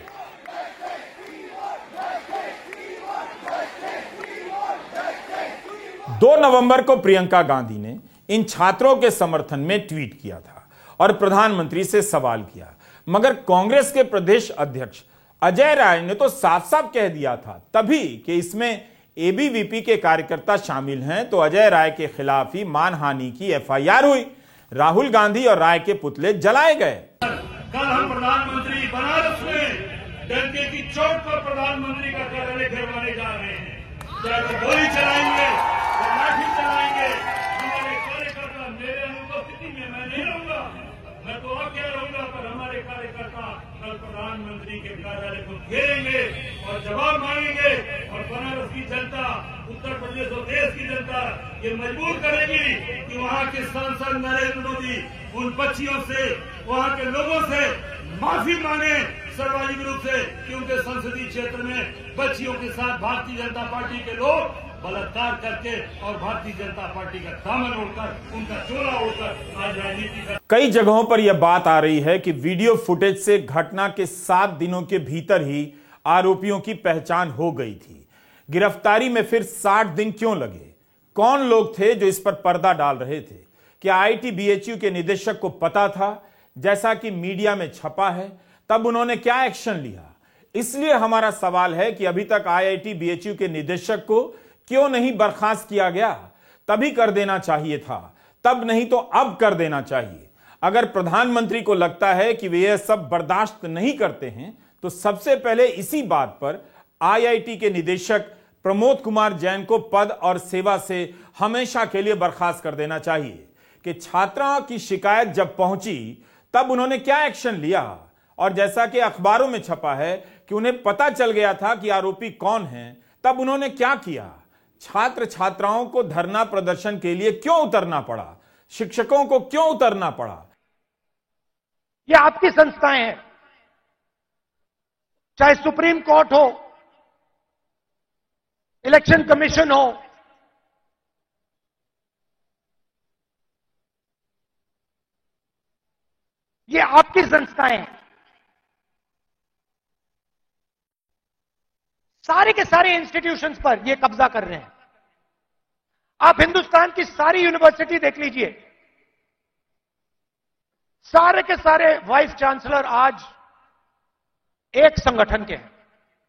दो नवंबर को प्रियंका गांधी ने इन छात्रों के समर्थन में ट्वीट किया था और प्रधानमंत्री से सवाल किया, मगर कांग्रेस के प्रदेश अध्यक्ष अजय राय ने तो साफ साफ कह दिया था तभी कि इसमें एबीवीपी के कार्यकर्ता शामिल हैं, तो अजय राय के खिलाफ ही मानहानि की एफआईआर हुई। राहुल गांधी और राय के पुतले जलाए गए। कल हम प्रधानमंत्री बनारस में डंके की चोट पर प्रधानमंत्री का कार्यालय गिरवाने जा रहे हैं। चाहे गोली चलाएंगे, लाठी चलाएंगे, हमारे कार्यकर्ता मेरे अनुपस्थिति में मैं नहीं रहूंगा, मैं तो और क्या रहूंगा, पर हमारे कार्यकर्ता कल प्रधानमंत्री के कार्यालय को घेरेंगे और जवाब मांगेंगे और बनारस की जनता उत्तर प्रदेश और देश की जनता ये मजबूर करेगी कि वहाँ के सांसद नरेंद्र मोदी उन बच्चियों से, वहाँ के लोगों से माफी मांगे सार्वजनिक रूप से कि उनके संसदीय क्षेत्र में बच्चियों के साथ भारतीय जनता पार्टी के लोग बलात्कार करके और भारतीय जनता पार्टी का दामन ओढ़कर, उनका चोला ओढ़कर आज राजनीति कर। कई जगहों पर यह बात आ रही है कि वीडियो फुटेज से घटना के सात दिनों के भीतर ही आरोपियों की पहचान हो गई थी। गिरफ्तारी में फिर साठ दिन क्यों लगे? कौन लोग थे जो इस पर पर्दा डाल रहे थे? क्या आईआईटी बीएचयू के निदेशक को पता था, जैसा कि मीडिया में छपा है? तब उन्होंने क्या एक्शन लिया? इसलिए हमारा सवाल है कि अभी तक आईआईटी बीएचयू के निदेशक को क्यों नहीं बर्खास्त किया गया? तभी कर देना चाहिए था, तब नहीं तो अब कर देना चाहिए। अगर प्रधानमंत्री को लगता है कि वे यह सब बर्दाश्त नहीं करते हैं, तो सबसे पहले इसी बात पर आईआईटी के निदेशक प्रमोद कुमार जैन को पद और सेवा से हमेशा के लिए बर्खास्त कर देना चाहिए। कि छात्राओं की शिकायत जब पहुंची तब उन्होंने क्या एक्शन लिया, और जैसा कि अखबारों में छपा है कि उन्हें पता चल गया था कि आरोपी कौन है, तब उन्होंने क्या किया? छात्र छात्राओं को धरना प्रदर्शन के लिए क्यों उतरना पड़ा? शिक्षकों को क्यों उतरना पड़ा? ये आपकी संस्थाएं हैं, चाहे सुप्रीम कोर्ट हो, इलेक्शन कमीशन हो, ये आपकी संस्थाएं हैं। सारे के सारे इंस्टीट्यूशंस पर ये कब्जा कर रहे हैं। आप हिंदुस्तान की सारी यूनिवर्सिटी देख लीजिए, सारे के सारे वाइस चांसलर आज एक संगठन के हैं।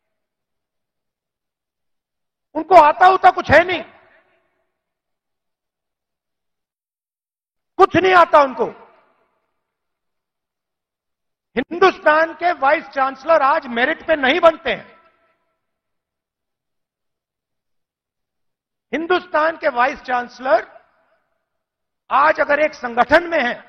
उनको आता होता कुछ है नहीं, कुछ नहीं आता उनको। हिंदुस्तान के वाइस चांसलर आज मेरिट पे नहीं बनते हैं। हिंदुस्तान के वाइस चांसलर आज अगर एक संगठन में हैं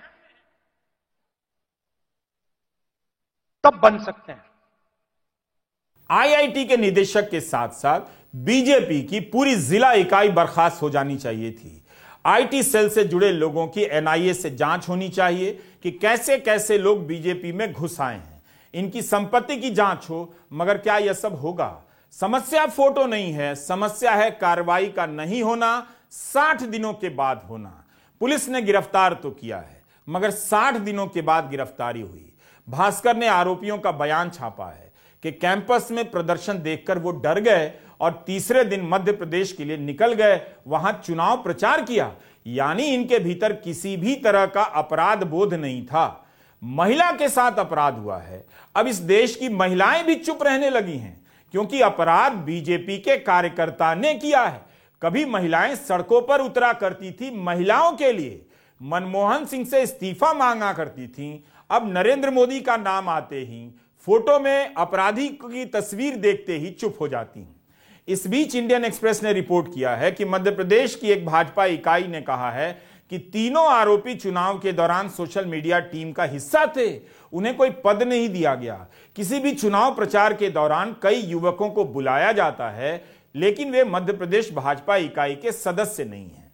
तब बन सकते हैं। आईआईटी के निदेशक के साथ साथ बीजेपी की पूरी जिला इकाई बर्खास्त हो जानी चाहिए थी। आईटी सेल से जुड़े लोगों की एनआईए से जांच होनी चाहिए कि कैसे कैसे लोग बीजेपी में घुस आए हैं। इनकी संपत्ति की जांच हो। मगर क्या यह सब होगा? समस्या फोटो नहीं है, समस्या है कार्रवाई का नहीं होना, साठ दिनों के बाद होना। पुलिस ने गिरफ्तार तो किया है, मगर साठ दिनों के बाद गिरफ्तारी हुई। भास्कर ने आरोपियों का बयान छापा है कि कैंपस में प्रदर्शन देखकर वो डर गए और तीसरे दिन मध्य प्रदेश के लिए निकल गए, वहां चुनाव प्रचार किया। यानी इनके भीतर किसी भी तरह का अपराध बोध नहीं था। महिला के साथ अपराध हुआ है। अब इस देश की महिलाएं भी चुप रहने लगी हैं, क्योंकि अपराध बीजेपी के कार्यकर्ता ने किया है। कभी महिलाएं सड़कों पर उतरा करती थी महिलाओं के लिए, मनमोहन सिंह से इस्तीफा मांगा करती थीं। अब नरेंद्र मोदी का नाम आते ही फोटो में अपराधी की तस्वीर देखते ही चुप हो जाती हैं। इस बीच इंडियन एक्सप्रेस ने रिपोर्ट किया है कि मध्य प्रदेश की एक भाजपा इकाई ने कहा है कि तीनों आरोपी चुनाव के दौरान सोशल मीडिया टीम का हिस्सा थे। उन्हें कोई पद नहीं दिया गया। किसी भी चुनाव प्रचार के दौरान कई युवकों को बुलाया जाता है, लेकिन वे मध्य प्रदेश भाजपा इकाई के सदस्य नहीं हैं।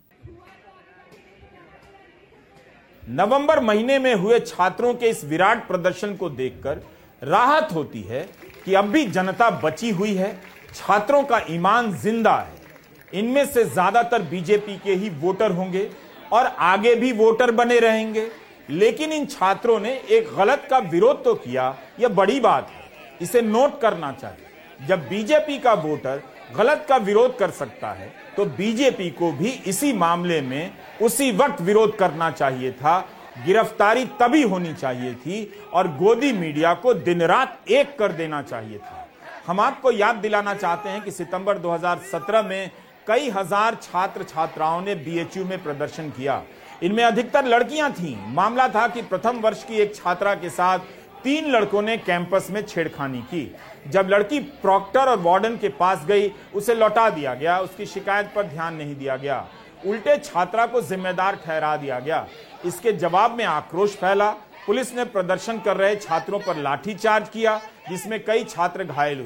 नवंबर महीने में हुए छात्रों के इस विराट प्रदर्शन को देखकर राहत होती है कि अब भी जनता बची हुई है, छात्रों का ईमान जिंदा है। इनमें से ज्यादातर बीजेपी के ही वोटर होंगे और आगे भी वोटर बने रहेंगे। लेकिन इन छात्रों ने एक गलत का विरोध तो किया, यह बड़ी बात है, इसे नोट करना चाहिए। जब बीजेपी का वोटर गलत का विरोध कर सकता है तो बीजेपी को भी इसी मामले में उसी वक्त विरोध करना चाहिए था। गिरफ्तारी तभी होनी चाहिए थी और गोदी मीडिया को दिन रात एक कर देना चाहिए था। हम आपको याद दिलाना चाहते हैं कि सितंबर दो हज़ार सत्रह में कई हजार छात्र छात्राओं ने बीएचयू में प्रदर्शन किया। इनमें अधिकतर लड़कियां थीं। मामला था कि प्रथम वर्ष की एक छात्रा के साथ तीन लड़कों ने कैंपस में छेड़खानी की। जब लड़की प्रॉक्टर और वार्डन के पास गई, उसे लौटा दिया गया। उसकी शिकायत पर ध्यान नहीं दिया गया, उल्टे छात्रा को जिम्मेदार ठहरा दिया गया। इसके जवाब में आक्रोश फैला। पुलिस ने प्रदर्शन कर रहे छात्रों पर लाठीचार्ज किया, जिसमें कई छात्र घायल हुए।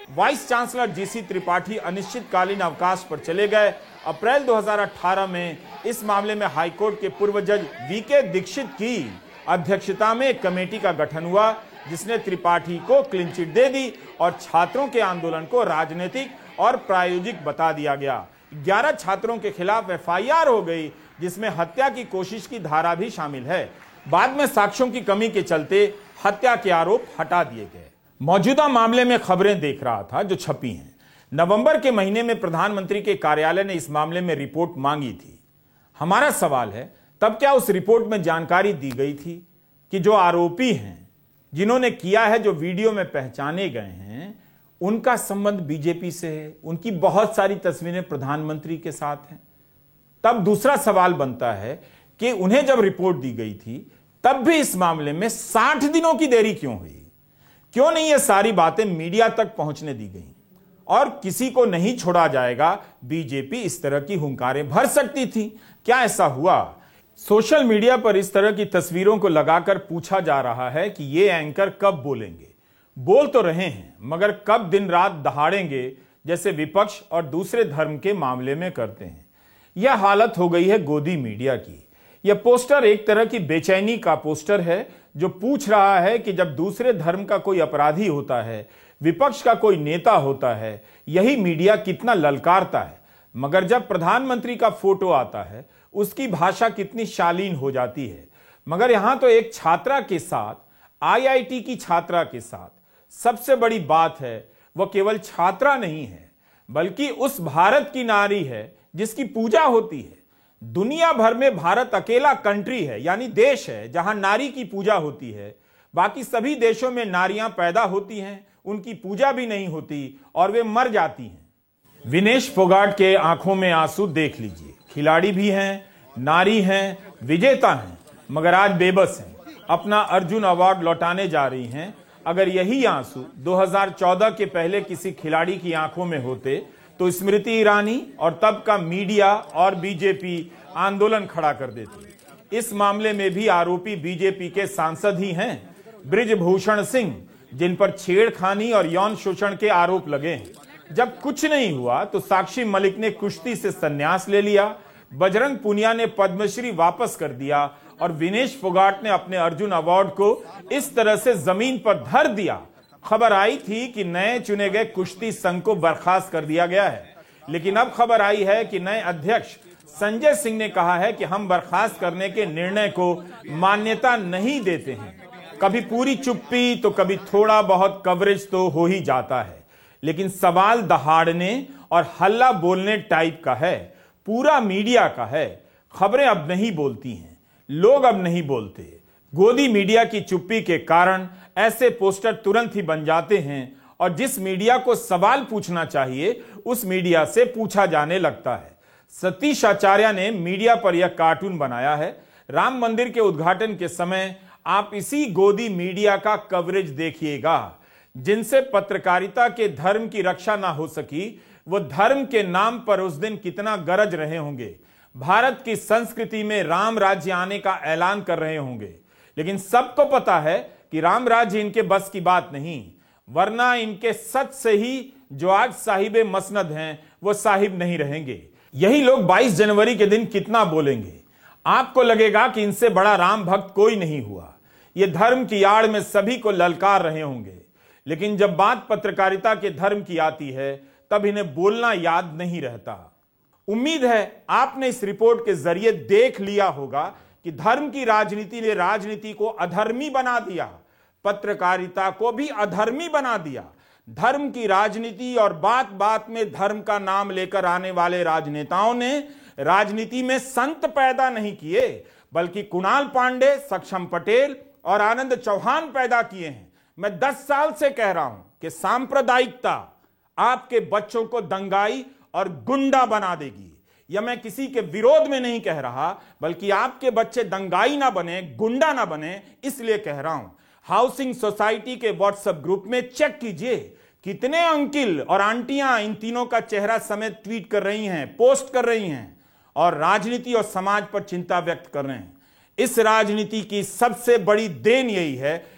वाइस चांसलर जीसी त्रिपाठी अनिश्चितकालीन अवकाश पर चले गए। अप्रैल दो हज़ार अठारह में इस मामले में हाईकोर्ट के पूर्व जज वीके दीक्षित की अध्यक्षता में एक कमेटी का गठन हुआ, जिसने त्रिपाठी को क्लीन चिट दे दी और छात्रों के आंदोलन को राजनीतिक और प्रायोजिक बता दिया गया। ग्यारह छात्रों के खिलाफ एफ आई आर हो गई, जिसमें हत्या की कोशिश की धारा भी शामिल है। बाद में साक्ष्यों की कमी के चलते हत्या के आरोप हटा दिए गए। मौजूदा मामले में खबरें देख रहा था जो छपी हैं। नवंबर के महीने में प्रधानमंत्री के कार्यालय ने इस मामले में रिपोर्ट मांगी थी। हमारा सवाल है, तब क्या उस रिपोर्ट में जानकारी दी गई थी कि जो आरोपी हैं, जिन्होंने किया है, जो वीडियो में पहचाने गए हैं, उनका संबंध बीजेपी से है, उनकी बहुत सारी तस्वीरें प्रधानमंत्री के साथ हैं? तब दूसरा सवाल बनता है कि उन्हें जब रिपोर्ट दी गई थी तब भी इस मामले में साठ दिनों की देरी क्यों हुई? क्यों नहीं ये सारी बातें मीडिया तक पहुंचने दी गई? और किसी को नहीं छोड़ा जाएगा, बीजेपी इस तरह की हुंकारें भर सकती थी। क्या ऐसा हुआ? सोशल मीडिया पर इस तरह की तस्वीरों को लगाकर पूछा जा रहा है कि ये एंकर कब बोलेंगे। बोल तो रहे हैं, मगर कब दिन रात दहाड़ेंगे, जैसे विपक्ष और दूसरे धर्म के मामले में करते हैं। यह हालत हो गई है गोदी मीडिया की। यह पोस्टर एक तरह की बेचैनी का पोस्टर है, जो पूछ रहा है कि जब दूसरे धर्म का कोई अपराधी होता है, विपक्ष का कोई नेता होता है, यही मीडिया कितना ललकारता है। मगर जब प्रधानमंत्री का फोटो आता है, उसकी भाषा कितनी शालीन हो जाती है। मगर यहां तो एक छात्रा के साथ, आई आई टी की छात्रा के साथ सबसे बड़ी बात है, वह केवल छात्रा नहीं है, बल्कि उस भारत की नारी है जिसकी पूजा होती है। दुनिया भर में भारत अकेला कंट्री है, यानी देश है, जहां नारी की पूजा होती है। बाकी सभी देशों में नारियां पैदा होती हैं, उनकी पूजा भी नहीं होती और वे मर जाती हैं। विनेश फोगाट के आंखों में आंसू देख लीजिए। खिलाड़ी भी हैं, नारी हैं, विजेता हैं, मगर आज बेबस हैं। अपना अर्जुन अवार्ड लौटाने जा रही हैं। अगर यही आंसू दो हज़ार चौदह के पहले किसी खिलाड़ी की आंखों में होते तो स्मृति ईरानी और तब का मीडिया और बीजेपी आंदोलन खड़ा कर देती। इस मामले में भी आरोपी बीजेपी के सांसद ही हैं, बृजभूषण सिंह, जिन पर छेड़खानी और यौन शोषण के आरोप लगे हैं। जब कुछ नहीं हुआ तो साक्षी मलिक ने कुश्ती से संन्यास ले लिया, बजरंग पुनिया ने पद्मश्री वापस कर दिया और विनेश फोगाट ने अपने अर्जुन अवार्ड को इस तरह से जमीन पर धर दिया। खबर आई थी कि नए चुने गए कुश्ती संघ को बर्खास्त कर दिया गया है, लेकिन अब खबर आई है कि नए अध्यक्ष संजय सिंह ने कहा है कि हम बर्खास्त करने के निर्णय को मान्यता नहीं देते हैं। कभी पूरी चुप्पी तो कभी थोड़ा बहुत कवरेज तो हो ही जाता है, लेकिन सवाल दहाड़ने और हल्ला बोलने टाइप का है, पूरा मीडिया का है। खबरें अब नहीं बोलती हैं, लोग अब नहीं बोलते। गोदी मीडिया की चुप्पी के कारण ऐसे पोस्टर तुरंत ही बन जाते हैं और जिस मीडिया को सवाल पूछना चाहिए उस मीडिया से पूछा जाने लगता है। सतीश आचार्य ने मीडिया पर यह कार्टून बनाया है। राम मंदिर के उद्घाटन के समय आप इसी गोदी मीडिया का कवरेज देखिएगा। जिनसे पत्रकारिता के धर्म की रक्षा ना हो सकी, वो धर्म के नाम पर उस दिन कितना गरज रहे होंगे, भारत की संस्कृति में राम राज्य आने का ऐलान कर रहे होंगे। लेकिन सबको पता है कि राम राज्य इनके बस की बात नहीं, वरना इनके सच से ही जो आज साहिबे मसनद हैं वो साहिब नहीं रहेंगे। यही लोग बाईस जनवरी के दिन कितना बोलेंगे, आपको लगेगा कि इनसे बड़ा राम भक्त कोई नहीं हुआ। ये धर्म की आड़ में सभी को ललकार रहे होंगे, लेकिन जब बात पत्रकारिता के धर्म की आती है तब इन्हें बोलना याद नहीं रहता। उम्मीद है आपने इस रिपोर्ट के जरिए देख लिया होगा कि धर्म की राजनीति ने राजनीति को अधर्मी बना दिया, पत्रकारिता को भी अधर्मी बना दिया। धर्म की राजनीति और बात बात में धर्म का नाम लेकर आने वाले राजनेताओं ने राजनीति में संत पैदा नहीं किए, बल्कि कुणाल पांडे, सक्षम पटेल और आनंद चौहान पैदा किए हैं। मैं दस साल से कह रहा हूं कि सांप्रदायिकता आपके बच्चों को दंगाई और गुंडा बना देगी। यह मैं किसी के विरोध में नहीं कह रहा, बल्कि आपके बच्चे दंगाई ना बने, गुंडा ना बने, इसलिए कह रहा हूं। हाउसिंग सोसाइटी के व्हाट्सएप ग्रुप में चेक कीजिए कितने अंकिल और आंटियां इन तीनों का चेहरा समेत ट्वीट कर रही हैं, पोस्ट कर रही हैं और राजनीति और समाज पर चिंता व्यक्त कर रहे हैं। इस राजनीति की सबसे बड़ी देन यही है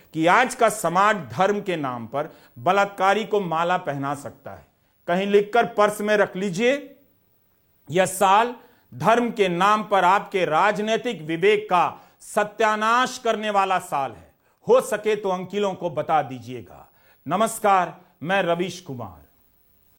कि आज का समाज धर्म के नाम पर बलात्कारी को माला पहना सकता है। कहीं लिखकर पर्स में रख लीजिए, यह साल धर्म के नाम पर आपके राजनीतिक विवेक का सत्यानाश करने वाला साल है। हो सके तो अंकिलों को बता दीजिएगा। नमस्कार, मैं रवीश कुमार।